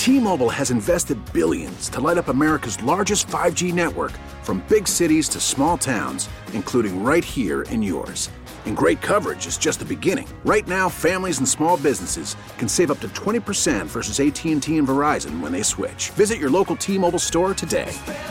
T-Mobile has invested billions to light up America's largest 5G network, from big cities to small towns, including right here in yours. And great coverage is just the beginning. Right now, families and small businesses can save up to 20% versus AT&T and Verizon when they switch. Visit your local T-Mobile store today.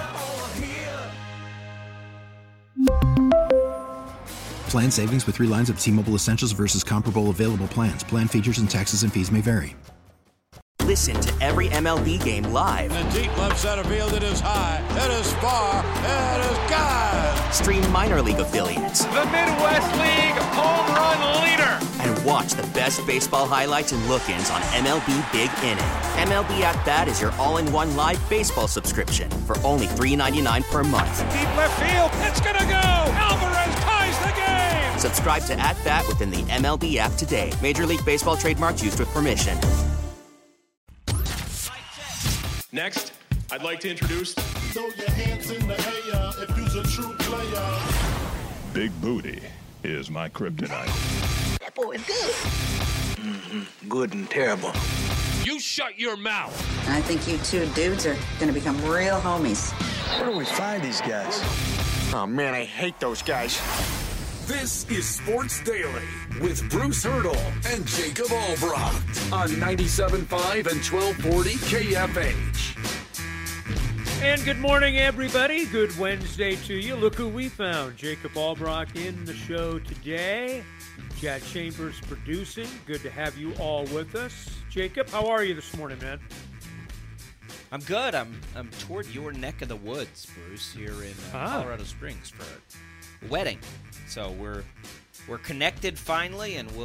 Plan savings with 3 lines of T-Mobile Essentials versus comparable available plans. Plan features and taxes and fees may vary. Listen to every MLB game live. In the deep left center field, it is high, it is far, it is gone. Stream minor league affiliates. The Midwest League home run leader. And watch the best baseball highlights and look-ins on MLB Big Inning. MLB At Bat is your all-in-one live baseball subscription for only $3.99 per month. Deep left field, it's gonna go. Alvarez ties the game. Subscribe to At Bat within the MLB app today. Major League Baseball trademarks used with permission. Next, I'd like to introduce... Throw your hands in the air if you's a true player. Big Booty is my kryptonite. That boy is good. Mm-hmm. Good and terrible. You shut your mouth. I think you two dudes are going to become real homies. Where do we find these guys? Oh, man, I hate those guys. This is Sports Daily with Bruce Hurdle and Jacob Albrocht on 97.5 and 1240 KFH. And good morning, everybody. Good Wednesday to you. Look who we found. Jacob Albrocht in the show today. Chad Chambers producing. Good to have you all with us. Jacob, how are you this morning, man? I'm good. I'm toward your neck of the woods, Bruce, here in Colorado Springs for a wedding. So we're connected finally, and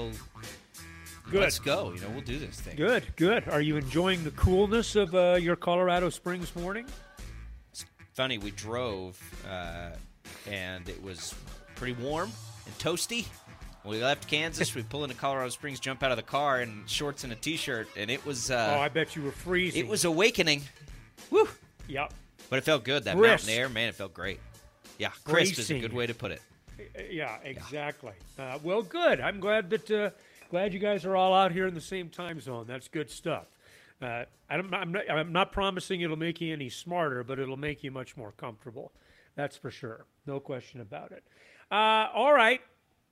let's go. You know, we'll do this thing. Good. Are you enjoying the coolness of your Colorado Springs morning? It's funny. We drove, and it was pretty warm and toasty. When we left Kansas, we pull into Colorado Springs, jump out of the car in shorts and a T-shirt, and it was... I bet you were freezing. It was awakening. Woo! Yep. But it felt good. That Crisp. mountain air, man, it felt great. Yeah, crisp is a good way to put it. Yeah, exactly. Yeah. Well, good. I'm glad you guys are all out here in the same time zone. That's good stuff. I'm not promising it'll make you any smarter, but it'll make you much more comfortable. That's for sure. No question about it. All right.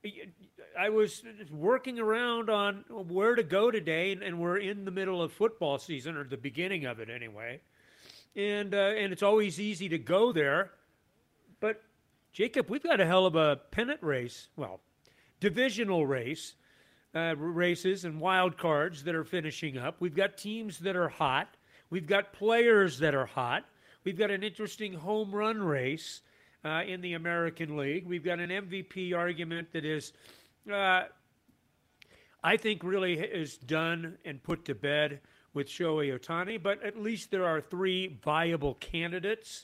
I was working around on where to go today, and we're in the middle of football season, or the beginning of it anyway. And it's always easy to go there. But, Jacob, we've got a hell of a pennant race, well, divisional race, races and wild cards that are finishing up. We've got teams that are hot. We've got players that are hot. We've got an interesting home run race in the American League. We've got an MVP argument that is, I think, really is done and put to bed with Shohei Ohtani, but at least there are 3 viable candidates.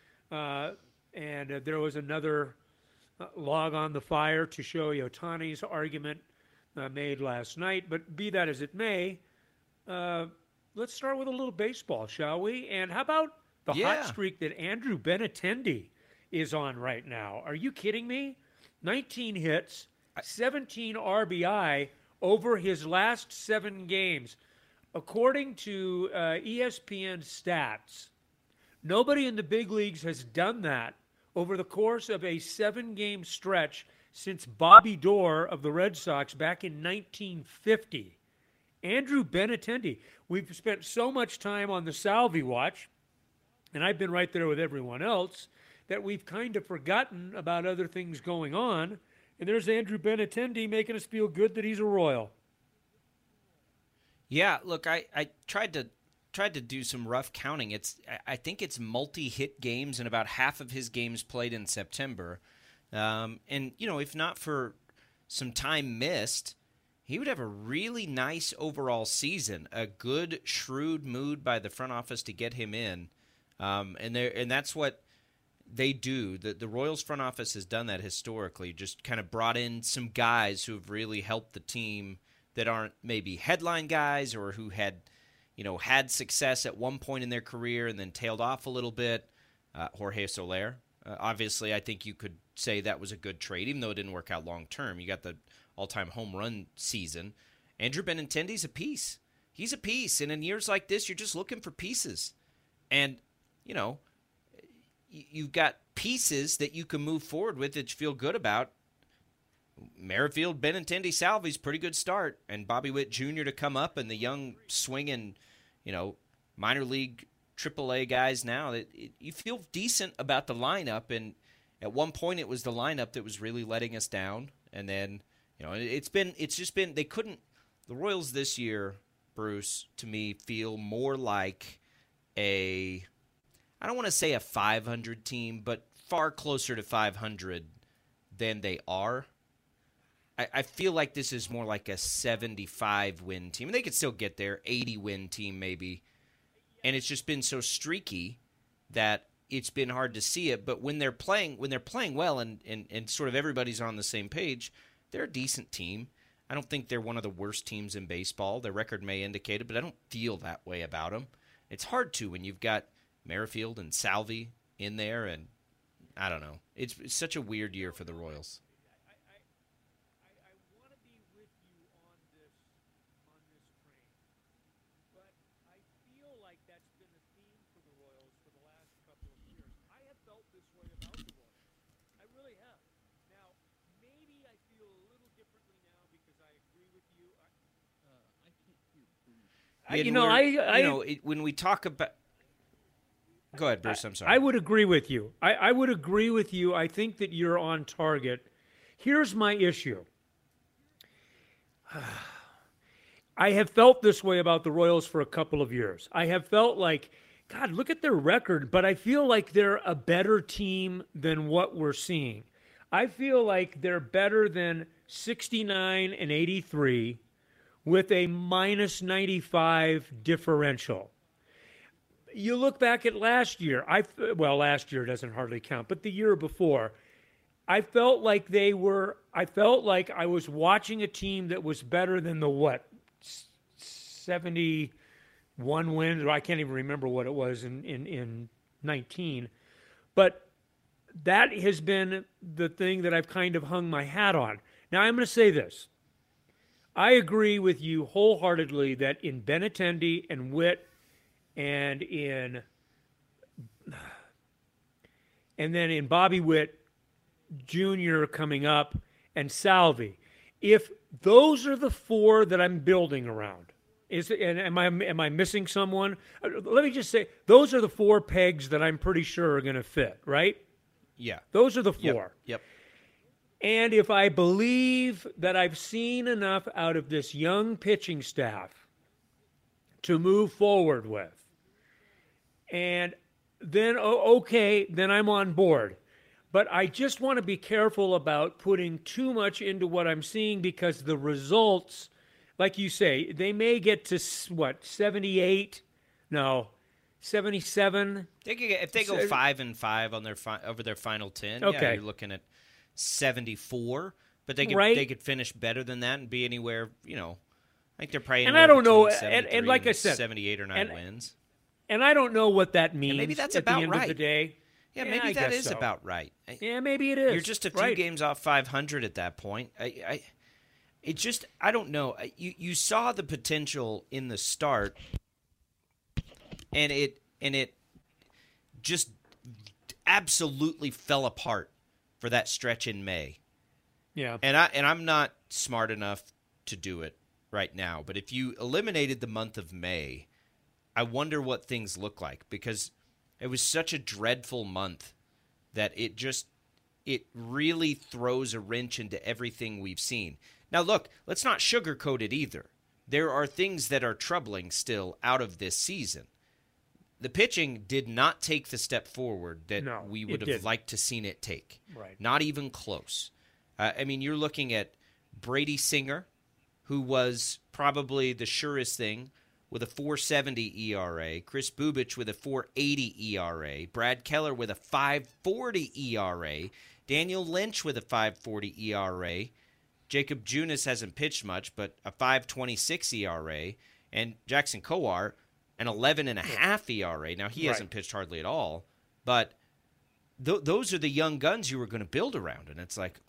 And there was another log on the fire to Shohei Ohtani's argument made last night. But be that as it may, let's start with a little baseball, shall we? And how about the hot streak that Andrew Benintendi is on right now? Are you kidding me? 19 hits, 17 RBI over his last 7 games. According to ESPN stats, nobody in the big leagues has done that over the course of a 7-game stretch since Bobby Doerr of the Red Sox back in 1950. Andrew Benintendi. We've spent so much time on the Salvi watch, and I've been right there with everyone else, that we've kind of forgotten about other things going on. And there's Andrew Benintendi making us feel good that he's a Royal. Yeah, look, I tried to do some rough counting. I think it's multi-hit games, and about half of his games played in September. And, you know, if not for some time missed, he would have a really nice overall season, a good, shrewd move by the front office to get him in. And that's what they do. The Royals front office has done that historically, just kind of brought in some guys who have really helped the team that aren't maybe headline guys or who had success at one point in their career and then tailed off a little bit. Jorge Soler, obviously, I think you could say that was a good trade, even though it didn't work out long term. You got the all-time home run season. Andrew Benintendi's a piece. he's a piece. And in years like this, you're just looking for pieces. And, you've got pieces that you can move forward with that you feel good about. Merrifield, Benintendi, Salvi's pretty good start. And Bobby Witt Jr. to come up, and the young swinging, minor league AAA guys now. You feel decent about the lineup. And at one point, it was the lineup that was really letting us down. And then, the Royals this year, Bruce, to me, feel more like I don't want to say a 500 team, but far closer to 500 than they are. I feel like this is more like a 75-win team. They could still get there, 80-win team maybe. And it's just been so streaky that it's been hard to see it. But when they're playing well and sort of everybody's on the same page, they're a decent team. I don't think they're one of the worst teams in baseball. Their record may indicate it, but I don't feel that way about them. It's hard to when you've got Merrifield and Salvi in there, and I don't know. It's such a weird year for the Royals. When we talk about, go ahead, Bruce. I'm sorry. I would agree with you. I would agree with you. I think that you're on target. Here's my issue. I have felt this way about the Royals for a couple of years. I have felt like, God, look at their record, but I feel like they're a better team than what we're seeing. I feel like they're better than 69 and 83 with a minus 95 differential. You look back at last year. Last year doesn't hardly count, but the year before, I felt like I was watching a team that was better than the 71 wins, or I can't even remember what it was in 19. But that has been the thing that I've kind of hung my hat on. Now, I'm going to say this. I agree with you wholeheartedly that in Benintendi and Witt and then in Bobby Witt Jr. coming up and Salvi, if those are the four that I'm building around, am I missing someone? Let me just say, those are the four pegs that I'm pretty sure are going to fit, right? Yeah. Those are the four. Yep. And if I believe that I've seen enough out of this young pitching staff to move forward with, and then, then I'm on board. But I just want to be careful about putting too much into what I'm seeing, because the results, like you say, they may get to, 78? No, 77? If they go 5-5 on over their final 10, yeah, you're looking at 74. But they could finish better than that and be anywhere, I think they're probably and I don't know, and like I said, 78 or 9 wins. And I don't know what that means. And maybe that's at about the end right. of the day. Yeah, maybe that is about right. Yeah, maybe it is. You're just a few games off 500 at that point. I don't know. You saw the potential in the start, and it just absolutely fell apart for that stretch in May. Yeah. And I'm not smart enough to do it right now, but if you eliminated the month of May, I wonder what things look like, because it was such a dreadful month that it really throws a wrench into everything we've seen. Now, look, let's not sugarcoat it either. There are things that are troubling still out of this season. The pitching did not take the step forward that we would have liked to seen it take. Right. Not even close. You're looking at Brady Singer, who was probably the surest thing, with a 4.70 ERA, Chris Bubich with a 4.80 ERA, Brad Keller with a 5.40 ERA, Daniel Lynch with a 5.40 ERA, Jacob Junis hasn't pitched much, but a 5.26 ERA, and Jackson Kowar, an 11.5 ERA. Now, he hasn't pitched hardly at all, but those are the young guns you were going to build around, and it's like,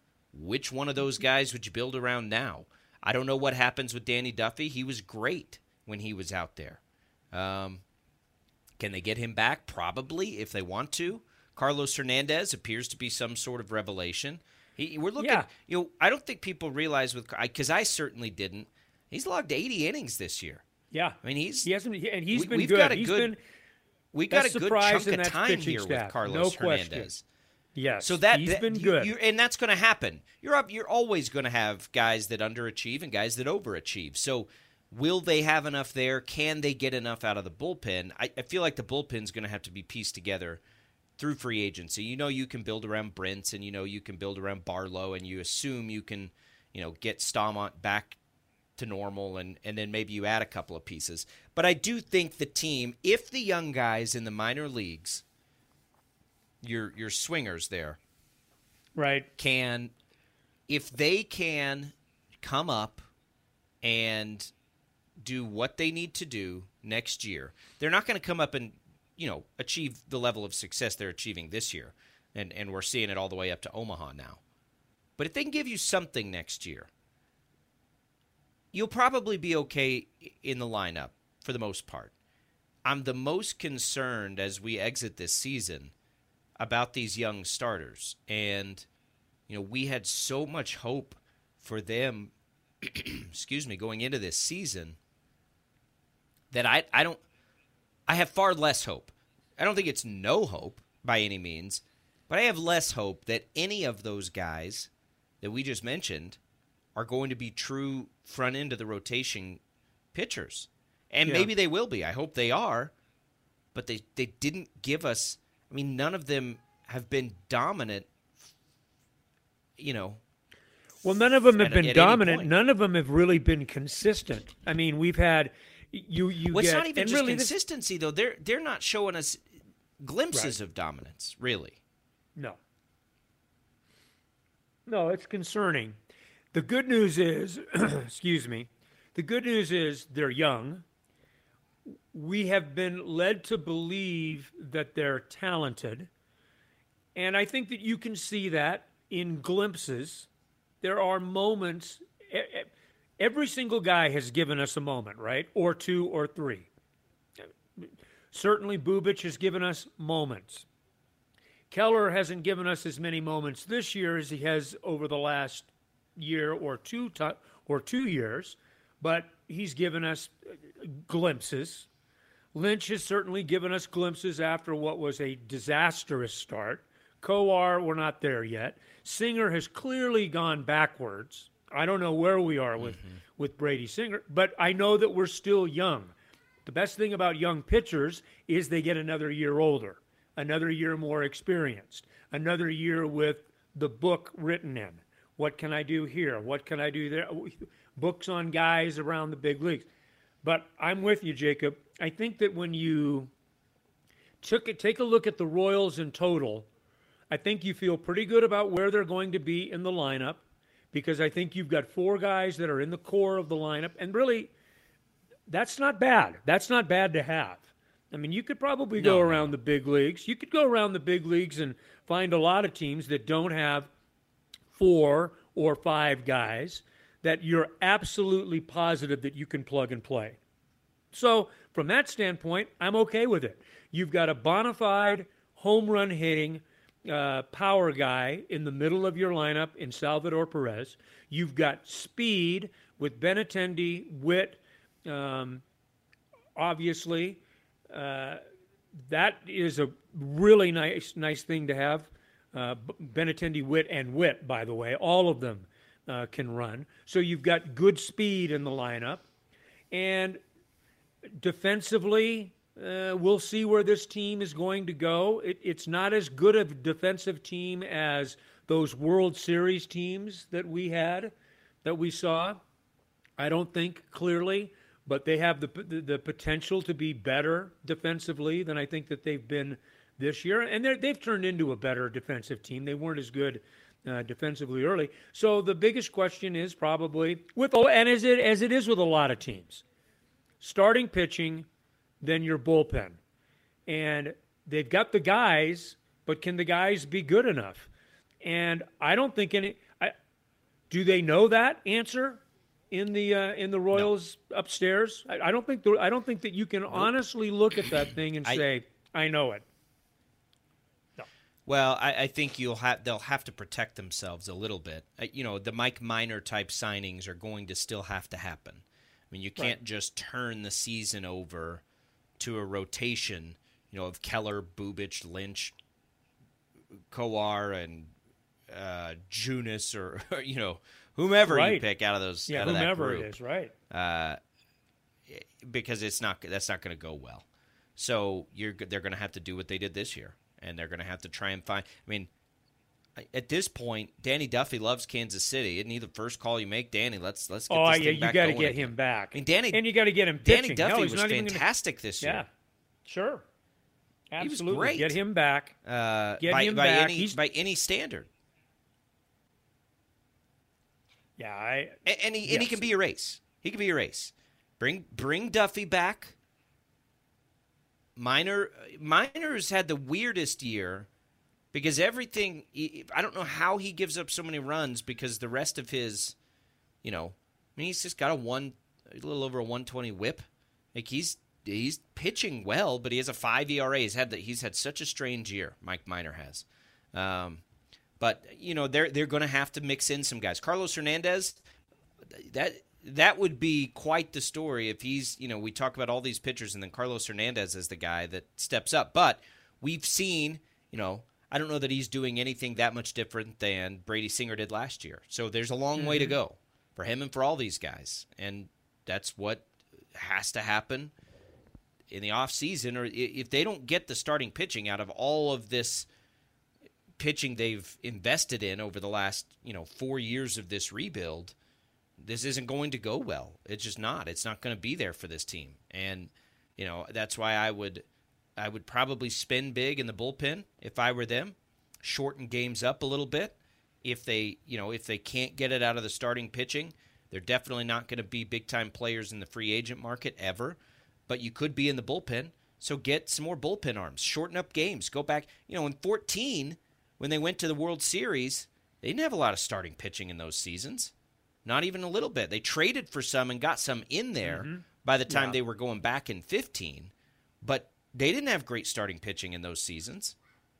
which one of those guys would you build around now? I don't know what happens with Danny Duffy. He was great. when he was out there. Can they get him back? Probably, if they want to. Carlos Hernandez appears to be some sort of revelation. We're looking. I don't think people realize because I certainly didn't. He's logged 80 innings this year. Yeah, I mean he's been we've good. Got a good we got a good chunk of time here staff. with Carlos No Hernandez. Question. Yes, so he's been good, and that's going to happen. You're always going to have guys that underachieve and guys that overachieve. So, will they have enough there? Can they get enough out of the bullpen? I feel like the bullpen's going to have to be pieced together through free agency. You can build around Brents, and you can build around Barlow, and you assume you can, get Staumont back to normal, and then maybe you add a couple of pieces. But I do think the team, if the young guys in the minor leagues, your swingers there, right, if they can come up and do what they need to do next year, they're not going to come up and achieve the level of success they're achieving this year, and we're seeing it all the way up to Omaha now. But if they can give you something next year, you'll probably be okay in the lineup for the most part. I'm the most concerned as we exit this season about these young starters. And, we had so much hope for them, going into this season that I have far less hope. I don't think it's no hope by any means, but I have less hope that any of those guys that we just mentioned are going to be true front end of the rotation pitchers. And maybe they will be. I hope they are. But they didn't give us – none of them have been dominant, Well, none of them have been dominant. None of them have really been consistent. We've had it's not even just consistency, though. They're not showing us glimpses of dominance, really. No, it's concerning. The good news is, the good news is they're young. We have been led to believe that they're talented. And I think that you can see that in glimpses. There are moments. Every single guy has given us a moment, right? Or two or three. Certainly Bubic has given us moments. Keller hasn't given us as many moments this year as he has over the last year or 2 years, but he's given us glimpses. Lynch has certainly given us glimpses after what was a disastrous start. Kowar, we're not there yet. Singer has clearly gone backwards. I don't know where we are with Brady Singer, but I know that we're still young. The best thing about young pitchers is they get another year older, another year more experienced, another year with the book written in. What can I do here? What can I do there? Books on guys around the big leagues. But I'm with you, Jacob. I think that when you take a look at the Royals in total, I think you feel pretty good about where they're going to be in the lineup, because I think you've got 4 guys that are in the core of the lineup. And really, that's not bad. That's not bad to have. You could probably go around the big leagues. You could go around the big leagues and find a lot of teams that don't have 4 or 5 guys that you're absolutely positive that you can plug and play. So from that standpoint, I'm okay with it. You've got a bona fide home run hitting power guy in the middle of your lineup in Salvador Perez. You've got speed with Benintendi, Witt, obviously. That is a really nice thing to have. Benintendi, Witt, and Witt, by the way, all of them can run. So you've got good speed in the lineup. And defensively, we'll see where this team is going to go. It's not as good a defensive team as those World Series teams that we saw. I don't think clearly, but they have the potential to be better defensively than I think that they've been this year. And they've turned into a better defensive team. They weren't as good defensively early. So the biggest question is probably, as it is with a lot of teams, starting pitching, then your bullpen. And they've got the guys, but can the guys be good enough? And I don't think do they know that answer in the Royals upstairs? I don't think that you can honestly look at that thing and say, I know it. No. Well, I think they'll have to protect themselves a little bit. The Mike Minor type signings are going to still have to happen. I mean, you can't just turn the season over to a rotation, of Keller, Bubic, Lynch, Kowar, and Junis, or whomever you pick out of those. Yeah, out of whomever that group, it is, right? Because that's not going to go well. So they're going to have to do what they did this year, and they're going to have to try and find. I mean, at this point, Danny Duffy loves Kansas City. Isn't he the first call you make, Danny? Let's get this thing back going. You got to get him back. I mean, and you got to get him pitching. Danny Duffy was fantastic this year. Yeah, sure. Absolutely. He was great. Get him back. By any standard. Yeah, and he can be a race. He can be a race. Bring Duffy back. Minor's had the weirdest year because everything. I don't know how he gives up so many runs because the rest of his, he's just got a little over a 120 WHIP. Like he's pitching well, but he has a 5 ERA. He's had such a strange year. Mike Minor has. But they're going to have to mix in some guys. Carlos Hernandez, that would be quite the story if he's, we talk about all these pitchers and then Carlos Hernandez is the guy that steps up. But we've seen, I don't know that he's doing anything that much different than Brady Singer did last year. So there's a long way to go for him and for all these guys. And that's what has to happen in the offseason, or if they don't get the starting pitching out of all of this pitching they've invested in over the last 4 years of this rebuild, this isn't going to go well. It's just not. It's not going to be there for this team, and that's why I would probably spend big in the bullpen if I were them, shorten games up a little bit. If they can't get it out of the starting pitching, they're definitely not going to be big time players in the free agent market ever. But you could be in the bullpen, so get some more bullpen arms. Shorten up games. Go back. In 2014, when they went to the World Series, they didn't have a lot of starting pitching in those seasons. Not even a little bit. They traded for some and got some in there by the time they were going back in 2015. But they didn't have great starting pitching in those seasons.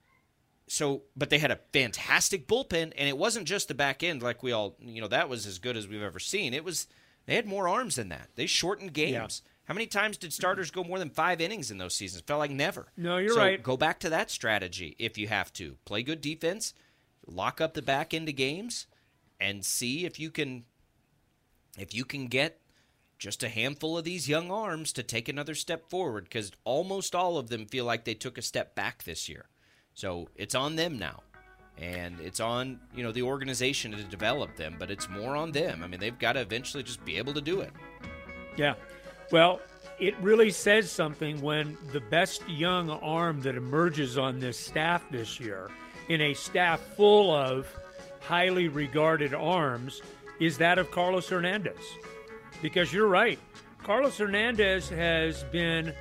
But they had a fantastic bullpen, and it wasn't just the back end like we all, that was as good as we've ever seen. They had more arms than that. They shortened games. Yeah. How many times did starters go more than 5 innings in those seasons? Felt like never. No, you're right. Go back to that strategy if you have to. Play good defense, lock up the back end of games, and see if you can get just a handful of these young arms to take another step forward, because almost all of them feel like they took a step back this year. So it's on them now. And it's on, the organization to develop them, but it's more on them. I mean, they've got to eventually just be able to do it. Yeah. Well, it really says something when the best young arm that emerges on this staff this year, in a staff full of highly regarded arms, is that of Carlos Hernandez. Because you're right. Carlos Hernandez has been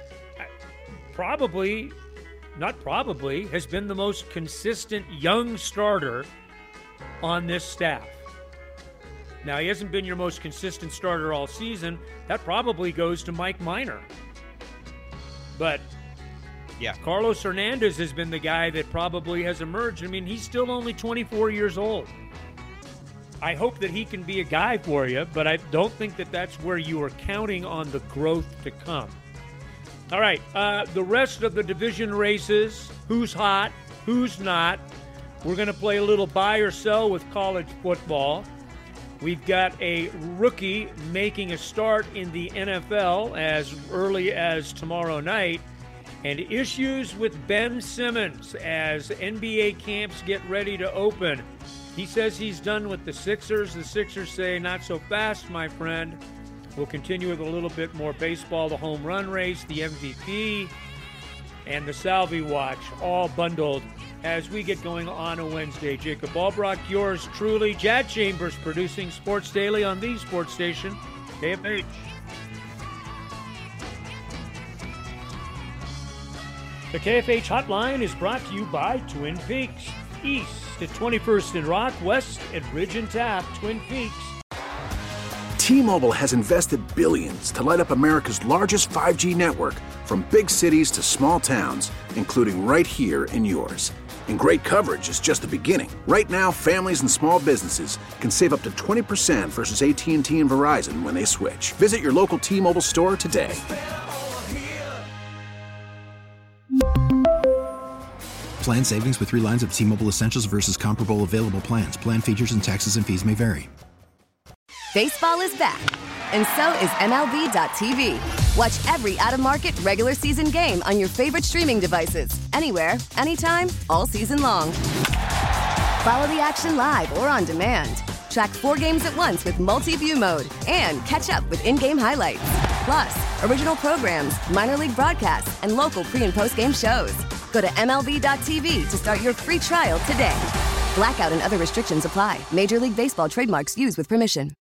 has been the most consistent young starter on this staff. Now, he hasn't been your most consistent starter all season. That probably goes to Mike Minor. But yeah, Carlos Hernandez has been the guy that probably has emerged. I mean, he's still only 24 years old. I hope that he can be a guy for you, but I don't think that that's where you are counting on the growth to come. All right, the rest of the division races, who's hot, who's not. We're going to play a little buy or sell with college football. We've got a rookie making a start in the NFL as early as tomorrow night, and issues with Ben Simmons as NBA camps get ready to open. He says he's done with the Sixers. The Sixers say, not so fast, my friend. We'll continue with a little bit more baseball, the home run race, the MVP, and the Salvi Watch, all bundled as we get going on a Wednesday. Jacob Albrock, yours truly. Jad Chambers producing Sports Daily on the sports station, KFH. The KFH hotline is brought to you by Twin Peaks. East at 21st and Rock, west at Ridge and Taft, Twin Peaks. T-Mobile has invested billions to light up America's largest 5G network, from big cities to small towns, including right here in yours. And great coverage is just the beginning. Right now, families and small businesses can save up to 20% versus AT&T and Verizon when they switch. Visit your local T-Mobile store today. Plan savings with 3 lines of T-Mobile Essentials versus comparable available plans. Plan features and taxes and fees may vary. Baseball is back, and so is MLB.tv. Watch every out-of-market regular season game on your favorite streaming devices, anywhere, anytime, all season long. Follow the action live or on demand. Track 4 games at once with multi-view mode and catch up with in-game highlights. Plus, original programs, minor league broadcasts, and local pre- and post-game shows. Go to MLB.tv to start your free trial today. Blackout and other restrictions apply. Major League Baseball trademarks used with permission.